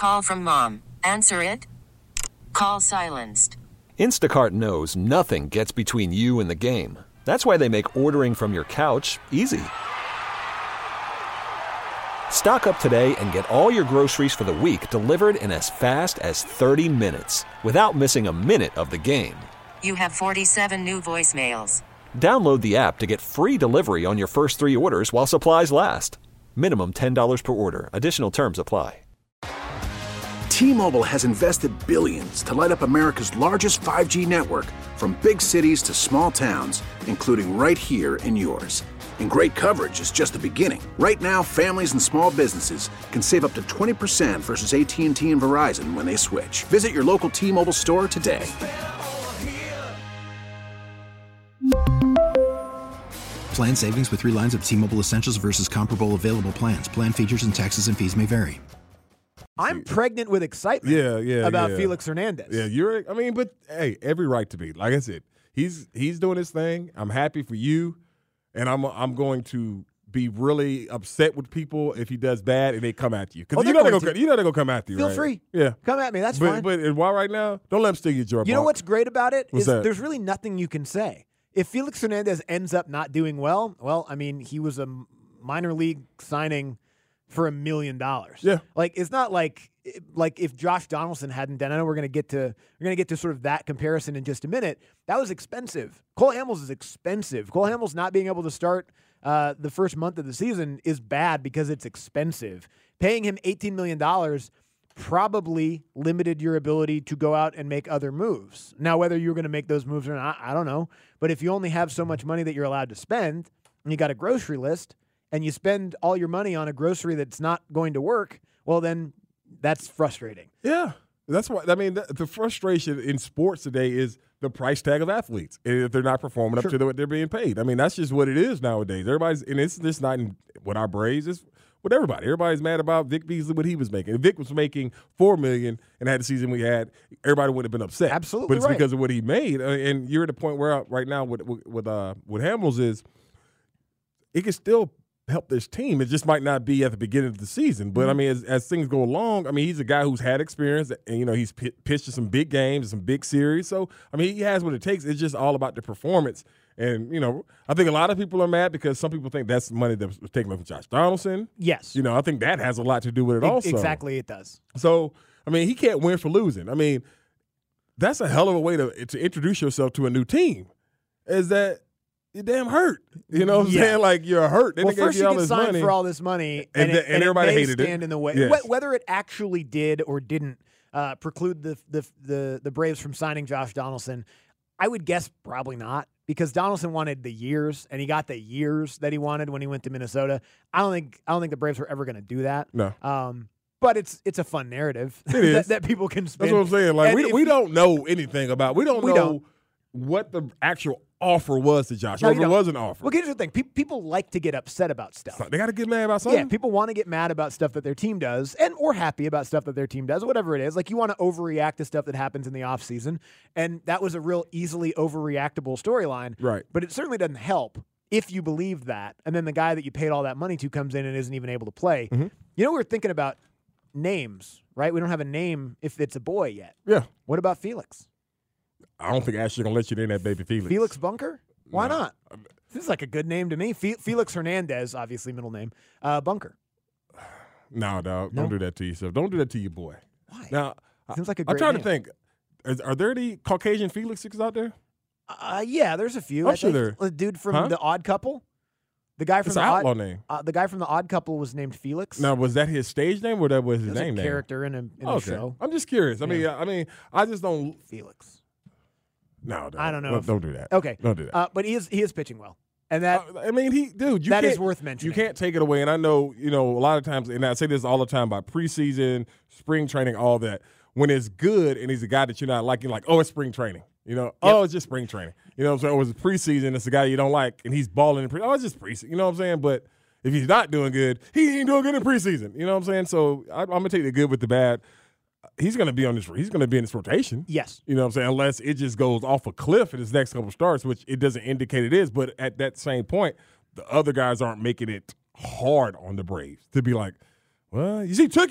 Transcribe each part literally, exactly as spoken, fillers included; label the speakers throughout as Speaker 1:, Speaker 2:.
Speaker 1: Call from mom. Answer it. Call silenced.
Speaker 2: Instacart knows nothing gets between you and the game. That's why they make ordering from your couch easy. Stock up today and get all your groceries for the week delivered in as fast as thirty minutes without missing a minute of the game.
Speaker 1: You have forty-seven new voicemails.
Speaker 2: Download the app to get free delivery on your first three orders while supplies last. Minimum ten dollars per order. Additional terms apply.
Speaker 3: T-Mobile has invested billions to light up America's largest five G network, from big cities to small towns, including right here in yours. And great coverage is just the beginning. Right now, families and small businesses can save up to twenty percent versus A T and T and Verizon when they switch. Visit your local T-Mobile store today.
Speaker 4: Plan savings with three lines of T-Mobile Essentials versus comparable available plans. Plan features and taxes and fees may vary.
Speaker 5: I'm pregnant with excitement
Speaker 6: yeah, yeah,
Speaker 5: about
Speaker 6: yeah.
Speaker 5: Felix Hernandez.
Speaker 6: Yeah, you're. I mean, but hey, every right to be. Like I said, he's he's doing his thing. I'm happy for you, and I'm I'm going to be really upset with people if he does bad and they come after you. Because
Speaker 5: Oh,
Speaker 6: you
Speaker 5: they're
Speaker 6: know they're
Speaker 5: going
Speaker 6: gonna
Speaker 5: to.
Speaker 6: you know they're gonna come after you.
Speaker 5: Feel
Speaker 6: right?
Speaker 5: free.
Speaker 6: Yeah,
Speaker 5: Come at me. That's
Speaker 6: but,
Speaker 5: fine.
Speaker 6: But and why right now? Don't let him steal your job.
Speaker 5: You know what's great about it
Speaker 6: What's
Speaker 5: is
Speaker 6: that?
Speaker 5: there's really nothing you can say. If Felix Hernandez ends up not doing well, well, I mean, he was a minor league signing for a million dollars.
Speaker 6: Yeah.
Speaker 5: Like, it's not like like if Josh Donaldson hadn't done. I know we're gonna get to we're gonna get to sort of that comparison in just a minute. That was expensive. Cole Hamels is expensive. Cole Hamels not being able to start uh, the first month of the season is bad because it's expensive. Paying him eighteen million dollars probably limited your ability to go out and make other moves. Now, whether you're going to make those moves or not, I don't know. But if you only have so much money that you're allowed to spend, and you got a grocery list, and you spend all your money on a grocery that's not going to work, well, then that's frustrating.
Speaker 6: Yeah, that's why. I mean, the, the frustration in sports today is the price tag of athletes if they're not performing
Speaker 5: Sure.
Speaker 6: up to what they're being paid. I mean, that's just what it is nowadays. Everybody's, and it's just not in, with our Braves. It's with everybody. Everybody's mad about Vic Beasley, what he was making. If Vic was making four million dollars and had the season we had, everybody would have been upset.
Speaker 5: Absolutely
Speaker 6: but it's
Speaker 5: right.
Speaker 6: because of what he made. Uh, and you're at the point where uh, right now with with with, uh, with Hamels is it can still help this team. It just might not be at the beginning of the season. But,
Speaker 5: Mm-hmm.
Speaker 6: I mean, as, as things go along, I mean, he's a guy who's had experience, and, you know, he's p- pitched in some big games, some big series. So, I mean, he has what it takes. It's just all about the performance. And, you know, I think a lot of people are mad because some people think that's money that was taken from Josh Donaldson.
Speaker 5: Yes.
Speaker 6: You know, I think that has a lot to do with it
Speaker 5: E-
Speaker 6: also.
Speaker 5: Exactly, it does.
Speaker 6: So, I mean, he can't win for losing. I mean, that's a hell of a way to to introduce yourself to a new team, is that you're damn hurt. You know what I'm
Speaker 5: Yeah.
Speaker 6: saying? Like, you're hurt. Then
Speaker 5: Well,
Speaker 6: they gave
Speaker 5: first
Speaker 6: you
Speaker 5: you
Speaker 6: all
Speaker 5: get
Speaker 6: this
Speaker 5: signed
Speaker 6: money.
Speaker 5: for all this money, and,
Speaker 6: And
Speaker 5: it,
Speaker 6: the- and
Speaker 5: and
Speaker 6: everybody
Speaker 5: it may
Speaker 6: hated it.
Speaker 5: stand in the way.
Speaker 6: Yes.
Speaker 5: Wh- Whether it actually did or didn't uh, preclude the, the the the Braves from signing Josh Donaldson, I would guess probably not, because Donaldson wanted the years, and he got the years that he wanted when he went to Minnesota. I don't think I don't think the Braves were ever going to do that.
Speaker 6: No.
Speaker 5: Um, but it's it's a fun narrative
Speaker 6: It is.
Speaker 5: that, that people can spin.
Speaker 6: That's what I'm saying. Like,
Speaker 5: And
Speaker 6: we,
Speaker 5: if
Speaker 6: we
Speaker 5: you-
Speaker 6: don't know anything about We don't
Speaker 5: We
Speaker 6: know
Speaker 5: don't.
Speaker 6: what the actual offer was to Josh.
Speaker 5: No,
Speaker 6: or
Speaker 5: you
Speaker 6: if it
Speaker 5: don't.
Speaker 6: was an offer.
Speaker 5: Well, here's the thing: Pe- people like to get upset about stuff.
Speaker 6: They got to get mad about something.
Speaker 5: Yeah, people want to get mad about stuff that their team does, and or happy about stuff that their team does, whatever it is. Like, you want to overreact to stuff that happens in the offseason, and that was a real easily overreactable storyline.
Speaker 6: Right.
Speaker 5: But it certainly doesn't help if you believe that, and then the guy that you paid all that money to comes in and isn't even able to play.
Speaker 6: Mm-hmm.
Speaker 5: You know, we were thinking about names, right? We don't have a name if it's a boy yet.
Speaker 6: Yeah.
Speaker 5: What about Felix?
Speaker 6: I don't think Ashley going to let you in that baby Felix.
Speaker 5: Felix Bunker? Why
Speaker 6: No.
Speaker 5: not? This is like a good name to me. Fe- Felix Hernandez, obviously middle name. Uh, Bunker.
Speaker 6: No, dog.
Speaker 5: No?
Speaker 6: Don't do that to yourself. Don't do that to your boy.
Speaker 5: Why?
Speaker 6: Now,
Speaker 5: Seems like a
Speaker 6: I'm
Speaker 5: great
Speaker 6: trying
Speaker 5: name.
Speaker 6: to think. Is, are there any Caucasian Felixes out there?
Speaker 5: Uh, yeah, there's a few.
Speaker 6: I'm
Speaker 5: I
Speaker 6: sure
Speaker 5: think.
Speaker 6: there-
Speaker 5: The dude from
Speaker 6: Huh?
Speaker 5: The Odd Couple. The guy from
Speaker 6: It's
Speaker 5: the
Speaker 6: an outlaw
Speaker 5: Odd,
Speaker 6: name.
Speaker 5: Uh, the guy from The Odd Couple was named Felix.
Speaker 6: Now, was that his stage name or that was his
Speaker 5: He was
Speaker 6: name
Speaker 5: a
Speaker 6: name?
Speaker 5: character in a, in a
Speaker 6: Okay.
Speaker 5: show.
Speaker 6: I'm just curious. I mean,
Speaker 5: Yeah.
Speaker 6: I mean, I just don't.
Speaker 5: Felix.
Speaker 6: No, no
Speaker 5: I don't know
Speaker 6: Don't,
Speaker 5: if-
Speaker 6: don't do that.
Speaker 5: Okay.
Speaker 6: Don't do that.
Speaker 5: Uh, but he is he is pitching well, and that
Speaker 6: Uh, I mean, he, dude, you
Speaker 5: that
Speaker 6: can't,
Speaker 5: is worth mentioning.
Speaker 6: You can't take it away. And I know, you know, a lot of times, and I say this all the time about preseason, spring training, all that. When it's good and he's a guy that you're not liking, like, oh, it's spring training. You know, oh, it's just spring training. You know what I'm saying? Or it's preseason, it's a guy you don't like, and he's balling in pre. Oh, it's just preseason. You know what I'm saying? But if he's not doing good, he ain't doing good in preseason. You know what I'm saying? So I, I'm going to take the good with the bad. He's going to be on this. He's going to be in this rotation.
Speaker 5: Yes.
Speaker 6: You know what I'm saying? Unless it just goes off a cliff in his next couple starts, which it doesn't indicate it is. But at that same point, the other guys aren't making it hard on the Braves to be like, well, you see Tookie?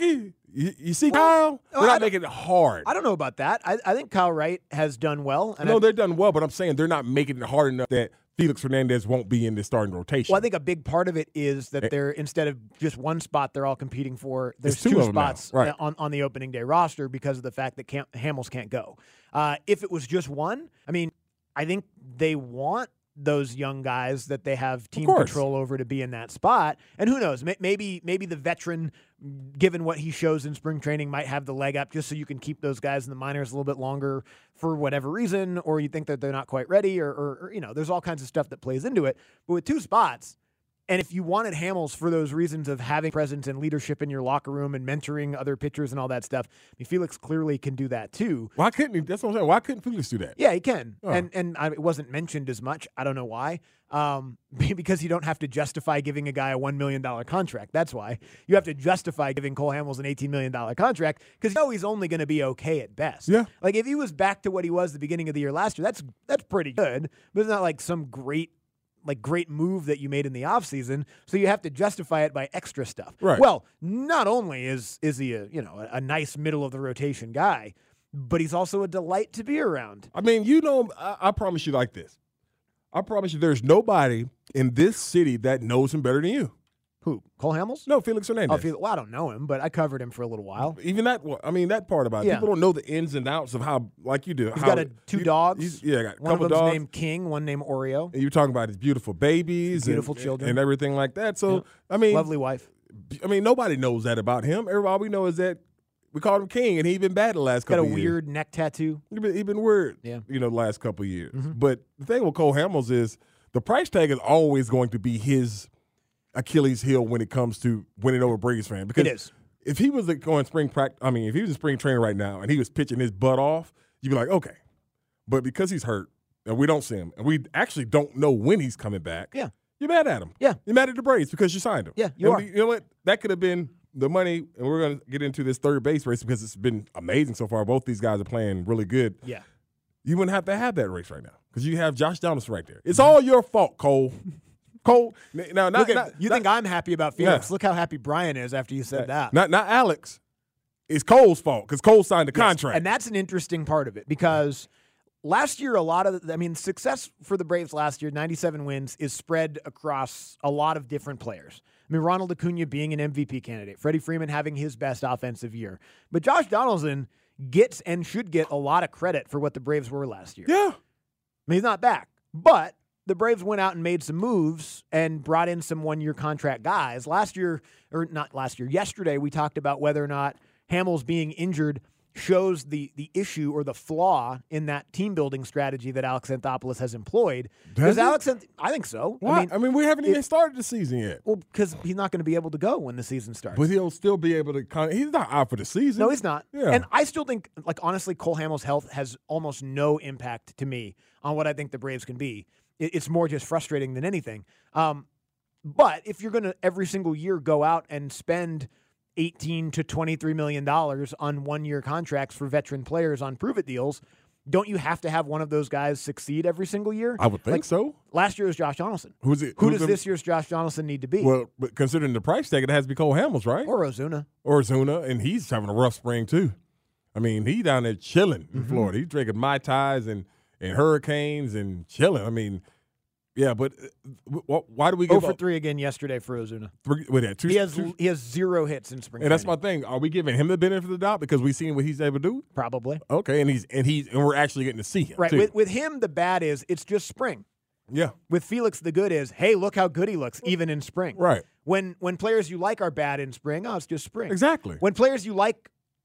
Speaker 6: You, you see,
Speaker 5: Well,
Speaker 6: Kyle,
Speaker 5: no,
Speaker 6: they're
Speaker 5: I
Speaker 6: not
Speaker 5: don't-
Speaker 6: making it hard.
Speaker 5: I don't know about that. I, I think Kyle Wright has done well. And
Speaker 6: no,
Speaker 5: I,
Speaker 6: they're done well, but I'm saying they're not making it hard enough that Felix Hernandez won't be in the starting rotation.
Speaker 5: well, I think a big part of it is that they're instead of just one spot, they're all competing for. There's
Speaker 6: It's two
Speaker 5: two
Speaker 6: of them now.
Speaker 5: spots
Speaker 6: Right.
Speaker 5: on, on the opening day roster because of the fact that Cam- Hamels can't go. Uh, if it was just one, I mean, I think they want those young guys that they have team
Speaker 6: course.
Speaker 5: control over to be in that spot. And who knows? May- Maybe maybe the veteran, given what he shows in spring training, might have the leg up just so you can keep those guys in the minors a little bit longer for whatever reason, or you think that they're not quite ready, or, or, or you know, there's all kinds of stuff that plays into it. But with two spots, and if you wanted Hamels for those reasons of having presence and leadership in your locker room and mentoring other pitchers and all that stuff, I mean, Felix clearly can do that too.
Speaker 6: Why couldn't he? That's what I'm saying. Why couldn't Felix do that?
Speaker 5: Yeah, he can,
Speaker 6: Oh.
Speaker 5: and and I, it wasn't mentioned as much. I don't know why. Um, because you don't have to justify giving a guy a one million dollar contract. That's why you have to justify giving Cole Hamels an eighteen million dollar contract because you know he's only going to be okay at best.
Speaker 6: Yeah.
Speaker 5: Like if he was back to what he was the beginning of the year last year, that's that's pretty good. But it's not like some great. like great move that you made in the offseason, so you have to justify it by extra stuff.
Speaker 6: Right.
Speaker 5: Well, not only is is he a you know a, a nice middle of the rotation guy, but he's also a delight to be around.
Speaker 6: I mean, you know, I, I promise you like this. I promise you there's nobody in this city that knows him better than you.
Speaker 5: Who? Cole Hamels?
Speaker 6: No, Felix Hernandez.
Speaker 5: Oh, Fel- well, I don't know him, but I covered him for a little while.
Speaker 6: Even that, I mean, that part about it.
Speaker 5: Yeah.
Speaker 6: People don't know the ins and outs of how, like you do.
Speaker 5: He's
Speaker 6: how,
Speaker 5: got a, two
Speaker 6: he-
Speaker 5: dogs.
Speaker 6: he's- Yeah, got a
Speaker 5: one of
Speaker 6: couple
Speaker 5: them's
Speaker 6: dogs.
Speaker 5: named King, one named Oreo.
Speaker 6: And you're talking about his beautiful babies,
Speaker 5: Beautiful
Speaker 6: and,
Speaker 5: children.
Speaker 6: and everything like that. So,
Speaker 5: Yeah.
Speaker 6: I mean,
Speaker 5: Lovely wife.
Speaker 6: I mean, nobody knows that about him. Everybody all we know is that we called him King, and he been bad the last
Speaker 5: Got a
Speaker 6: couple of years.
Speaker 5: weird neck tattoo.
Speaker 6: He been, he been weird,
Speaker 5: Yeah.
Speaker 6: you know, the last couple of years.
Speaker 5: Mm-hmm.
Speaker 6: But the thing with Cole Hamels is the price tag is always going to be his Achilles heel when it comes to winning over Braves fans. Because
Speaker 5: It is.
Speaker 6: if he was going spring practice, I mean, if he was in spring training right now and he was pitching his butt off, you'd be like, okay. But because he's hurt and we don't see him and we actually don't know when he's coming back,
Speaker 5: Yeah.
Speaker 6: you're mad at him.
Speaker 5: Yeah.
Speaker 6: You're mad at the Braves because you signed him.
Speaker 5: Yeah, you
Speaker 6: And
Speaker 5: are.
Speaker 6: we- you know what? That could have been the money, and we're going to get into this third base race because it's been amazing so far. Both these guys are playing really good.
Speaker 5: Yeah.
Speaker 6: You wouldn't have to have that race right now because you have Josh Donaldson right there. It's
Speaker 5: Mm-hmm.
Speaker 6: all your fault, Cole. Cole, now not,
Speaker 5: Look at,
Speaker 6: not
Speaker 5: you
Speaker 6: not,
Speaker 5: think I'm happy about Felix.
Speaker 6: Yeah.
Speaker 5: Look how happy Brian is after you said that.
Speaker 6: not not Alex. It's Cole's fault because Cole signed the
Speaker 5: Yes,
Speaker 6: contract.
Speaker 5: And that's an interesting part of it because last year, a lot of, I mean, success for the Braves last year, ninety-seven wins, is spread across a lot of different players. I mean, Ronald Acuna being an M V P candidate, Freddie Freeman having his best offensive year. But Josh Donaldson gets and should get a lot of credit for what the Braves were last year.
Speaker 6: yeah.
Speaker 5: I mean, he's not back, but the Braves went out and made some moves and brought in some one-year contract guys. Last year, or not last year, yesterday we talked about whether or not Hamels being injured shows the the issue or the flaw in that team building strategy that Alex Anthopoulos has employed. Because
Speaker 6: Does it?
Speaker 5: Alex, Anth- I think so.
Speaker 6: Why?
Speaker 5: I mean,
Speaker 6: we haven't even
Speaker 5: it-
Speaker 6: started the season yet.
Speaker 5: well, because he's not going to be able to go when the season starts.
Speaker 6: But he'll still be able to. Con- he's not out for the season.
Speaker 5: No, he's not.
Speaker 6: Yeah.
Speaker 5: And I still think, like, honestly, Cole Hamels' health has almost no impact to me on what I think the Braves can be. It, it's more just frustrating than anything. Um, but if you're going to every single year go out and spend eighteen to twenty-three million dollars on one-year contracts for veteran players on prove-it deals, don't you have to have one of those guys succeed every single year?
Speaker 6: I would think
Speaker 5: Like,
Speaker 6: so.
Speaker 5: Last year was Josh Donaldson.
Speaker 6: Who's it?
Speaker 5: Who
Speaker 6: who's
Speaker 5: does
Speaker 6: the-
Speaker 5: this year's Josh Donaldson need to be?
Speaker 6: Well, but considering the price tag, it has to be Cole Hamels, right?
Speaker 5: or Ozuna.
Speaker 6: Or Zuna, and he's having a rough spring too. I mean, he down there chilling in
Speaker 5: Mm-hmm.
Speaker 6: Florida. He's drinking Mai Tais and, and hurricanes and chilling. I mean, yeah, but uh, wh- why do we
Speaker 5: Oh
Speaker 6: give
Speaker 5: for
Speaker 6: up
Speaker 5: three again yesterday for Ozuna.
Speaker 6: three, with that? Two,
Speaker 5: He has
Speaker 6: two-
Speaker 5: he has zero hits in spring.
Speaker 6: and that's my
Speaker 5: training.
Speaker 6: thing. Are we giving him the benefit of the doubt because we've seen what he's able to do?
Speaker 5: Probably.
Speaker 6: Okay, and he's and he's and we're actually getting to see him.
Speaker 5: Right.
Speaker 6: too.
Speaker 5: With with him, the bad is it's just spring.
Speaker 6: yeah,
Speaker 5: With Felix, the good is, hey, look how good he looks, even in spring.
Speaker 6: right,
Speaker 5: When when players you like are bad in spring, oh, it's just spring.
Speaker 6: exactly.
Speaker 5: When players you like,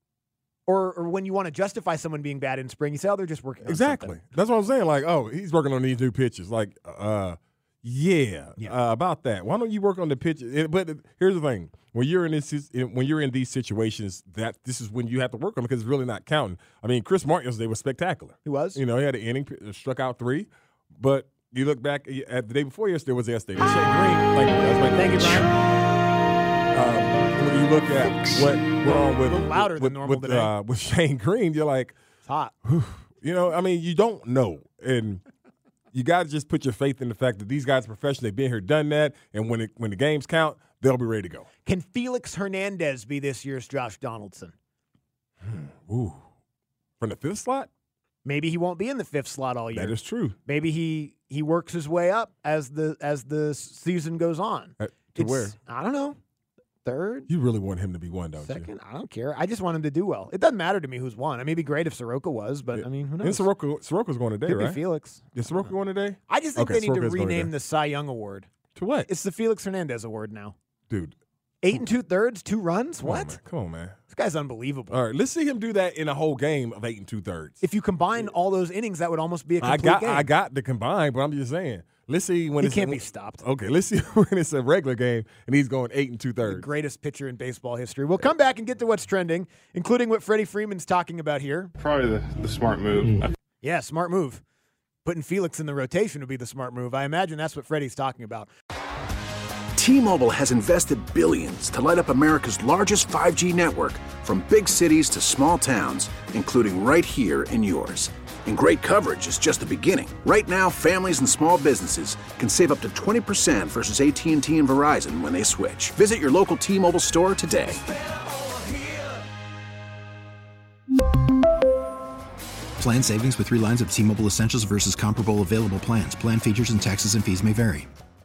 Speaker 5: or or when you want to justify someone being bad in spring, you say, oh, they're just working on
Speaker 6: Exactly.
Speaker 5: something.
Speaker 6: That's what I'm saying. Like, oh, he's working on these new pitches. Like, uh, yeah,
Speaker 5: Yeah.
Speaker 6: Uh, about that. Why don't you work on the pitch? It- But here's the thing: when you're in this, when you're in these situations, that this is when you have to work on it because it's really not counting. I mean, Chris Martin yesterday was spectacular.
Speaker 5: He was.
Speaker 6: You know, he had an inning, struck out three, but you look back at the day before yesterday was yesterday. Shane Green, like, that's my
Speaker 5: Thank you, Brian.
Speaker 6: Um, when you look at what went on with
Speaker 5: A little louder
Speaker 6: with,
Speaker 5: than normal
Speaker 6: with,
Speaker 5: today.
Speaker 6: uh, with Shane Green, you're like.
Speaker 5: It's hot.
Speaker 6: You know, I mean, you don't know. And you got to just put your faith in the fact that these guys are professional. They've been here, done that. And when it, when the games count, they'll be ready to go.
Speaker 5: Can Felix Hernandez be this year's Josh Donaldson?
Speaker 6: Ooh. From the fifth slot?
Speaker 5: Maybe he won't be in the fifth slot all year.
Speaker 6: That is true.
Speaker 5: Maybe he he works his way up as the as the season goes on.
Speaker 6: Uh, to
Speaker 5: It's-
Speaker 6: where?
Speaker 5: I don't know. Third,
Speaker 6: You really want him to be one, don't
Speaker 5: second.
Speaker 6: you?
Speaker 5: I don't care. I just want him to do well. It doesn't matter to me who's won. I mean, it'd be great if Soroka was, but I mean, who
Speaker 6: And
Speaker 5: knows?
Speaker 6: Soroka, Soroka's going today,
Speaker 5: Could
Speaker 6: right?
Speaker 5: be Felix.
Speaker 6: Is Soroka going today?
Speaker 5: I just think
Speaker 6: Okay,
Speaker 5: they need to
Speaker 6: Soroka's going
Speaker 5: rename
Speaker 6: today.
Speaker 5: the Cy Young Award.
Speaker 6: To what?
Speaker 5: It's the Felix Hernandez Award now.
Speaker 6: Dude.
Speaker 5: Eight and two thirds, two runs.
Speaker 6: Come on,
Speaker 5: What?
Speaker 6: man. Come on, man.
Speaker 5: This guy's unbelievable.
Speaker 6: All right, let's see him do that in a whole game of eight and two thirds.
Speaker 5: If you combine all those innings, that would almost be a
Speaker 6: I
Speaker 5: complete
Speaker 6: got
Speaker 5: game.
Speaker 6: I got the combined, but I'm just saying. Let's see when
Speaker 5: He
Speaker 6: it's
Speaker 5: can't be stopped.
Speaker 6: Okay, let's see when it's a regular game and he's going eight and two
Speaker 5: The
Speaker 6: thirds.
Speaker 5: greatest pitcher in baseball history. We'll come back and get to what's trending, including what Freddie Freeman's talking about here.
Speaker 7: Probably the, the smart move.
Speaker 5: Yeah, smart move. Putting Felix in the rotation would be the smart move. I imagine that's what Freddie's talking about.
Speaker 3: T-Mobile has invested billions to light up America's largest five G network, from big cities to small towns, including right here in yours. And great coverage is just the beginning. Right now, families and small businesses can save up to twenty percent versus A T and T and Verizon when they switch. Visit your local T-Mobile store today.
Speaker 4: Plan savings with three lines of T-Mobile Essentials versus comparable available plans. Plan features and taxes and fees may vary.